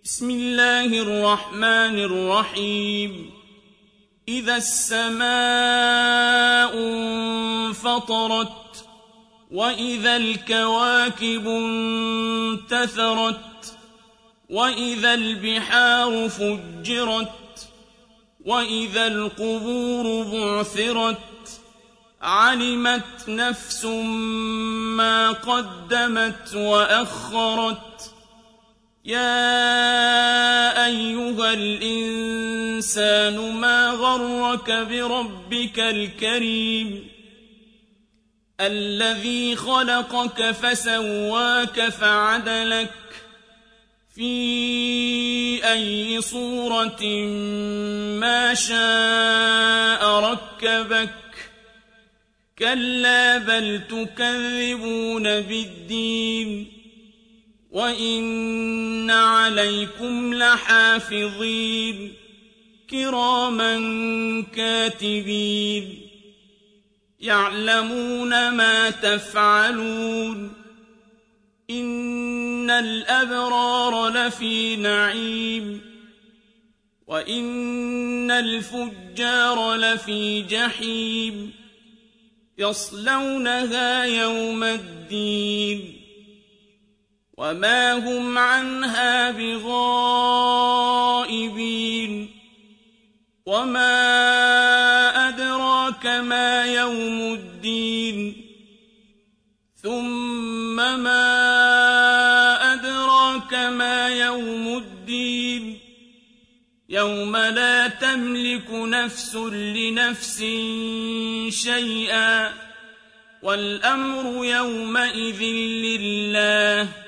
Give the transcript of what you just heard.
بسم الله الرحمن الرحيم إذا السماء انفطرت وإذا الكواكب انتثرت وإذا البحار فجرت وإذا القبور بعثرت علمت نفس ما قدمت وأخرت يا أيها الإنسان ما غرك بربك الكريم الذي خلقك فسواك فعدلك في أي صورة ما شاء ركبك كلا بل تكذبون بالدين وإن عليكم لحافظين كراما كاتبين يعلمون ما تفعلون إن الأبرار لفي نعيم وإن الفجار لفي جحيم يصلونها يوم الدين وما هم عنها بغائبين وما أدراك ما يوم الدين ثم ما أدراك ما يوم الدين يوم لا تملك نفس لنفس شيئا والأمر يومئذ لله